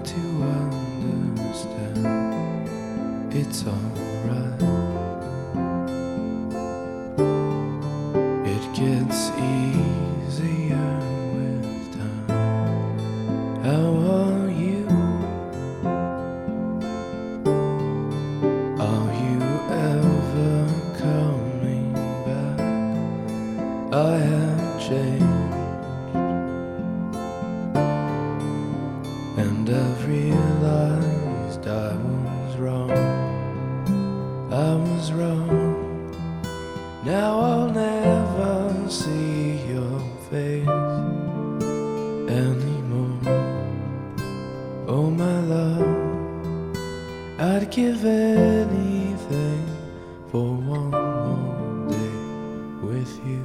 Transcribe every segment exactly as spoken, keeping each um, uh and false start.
to understand it's alright. It gets easier with time. How are you? Are you ever coming back? I have changed, and I've realized I was wrong. I was wrong. Now I'll never see your face anymore. Oh my love, I'd give anything for one more day with you.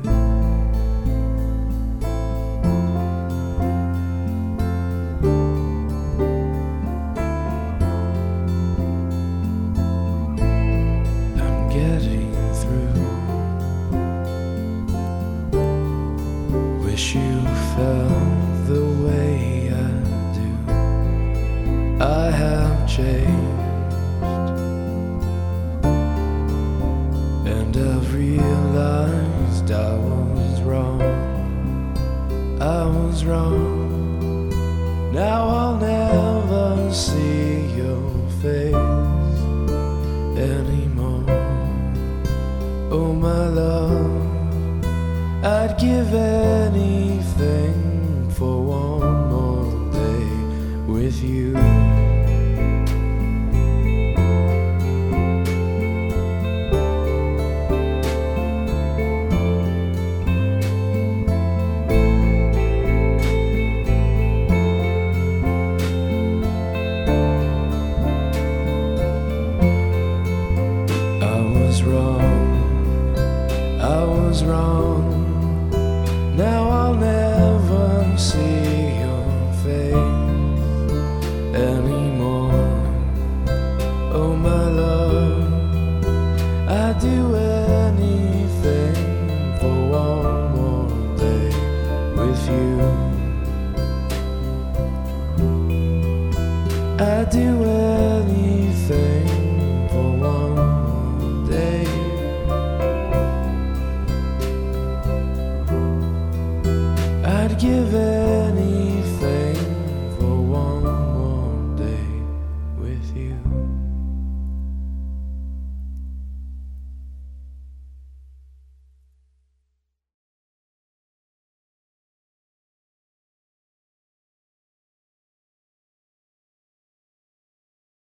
Getting through. Wish you felt the way I do. I have changed, and I've realized I was wrong. I was wrong. Now I'll never see your face anymore. Oh my love, I'd give anything for one more day with you. I was wrong. I was wrong. Now I'll never see your face anymore. Oh my love, I'd do anything for one more day with you. I'd do anything for one more day. I'd give it